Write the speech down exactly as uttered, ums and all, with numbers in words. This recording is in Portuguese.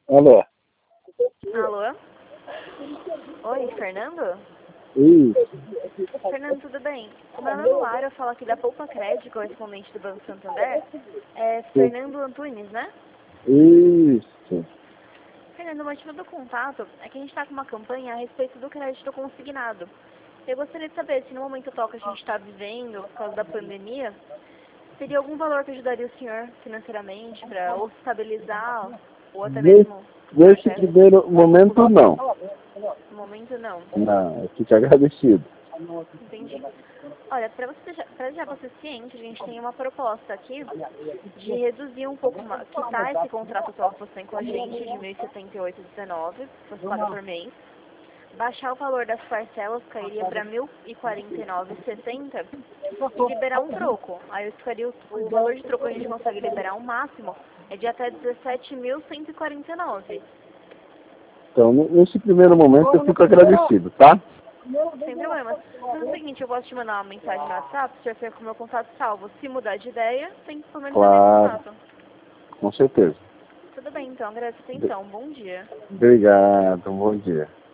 Alô? Alô? Oi, Fernando? Isso. Fernando, tudo bem? O meu nome é Lara, eu falo aqui da Poupa Crédito, correspondente do Banco Santander. É Fernando Antunes, né? Isso. Fernando, o motivo do contato é que a gente está com uma campanha a respeito do crédito consignado. Eu gostaria de saber se no momento atual que a gente está vivendo, por causa da pandemia, teria algum valor que ajudaria o senhor financeiramente para ou estabilizar ou até Nesse, mesmo o nesse projeto? primeiro momento, não. No momento, não. Não, eu fico agradecido. Entendi. Olha, para você deixar, pra deixar você ciente, a gente tem uma proposta aqui de reduzir um pouco mais, quitar esse contrato atual que você tem com a gente, de mil e setenta e oito reais e dezenove centavos, que você paga por mês, baixar o valor das parcelas, cairia para mil e quarenta e nove reais e sessenta centavos, e liberar um troco. Aí ficaria o, o valor de troco que a gente consegue liberar o máximo é de até dezessete mil cento e quarenta e nove reais. Então, nesse primeiro momento, eu fico agradecido, tá? Sem problemas. Mas é o seguinte, eu posso te mandar uma mensagem no WhatsApp, se você com o meu contato salvo. Se mudar de ideia, tem que pelo menos ter Claro, contato. com certeza. Tudo bem, então. Agradeço a atenção. Bom dia. Obrigado, bom dia.